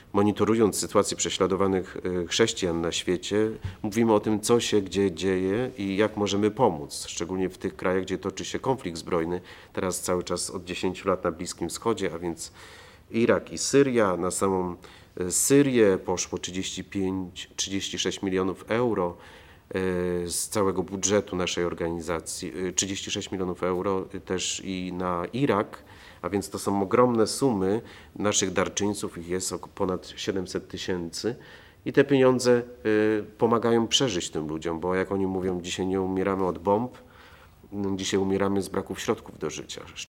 monitorując sytuację prześladowanych chrześcijan na świecie, mówimy o tym, co się gdzie dzieje i jak możemy pomóc, szczególnie w tych krajach, gdzie toczy się konflikt zbrojny, teraz cały czas od 10 lat na Bliskim Wschodzie, a więc Irak i Syria. Na samą Syrię poszło 36 milionów euro z całego budżetu naszej organizacji, 36 milionów euro też i na Irak, a więc to są ogromne sumy naszych darczyńców, ich jest ponad 700 000 i te pieniądze pomagają przeżyć tym ludziom, bo jak oni mówią, dzisiaj nie umieramy od bomb, dzisiaj umieramy z braku środków do życia.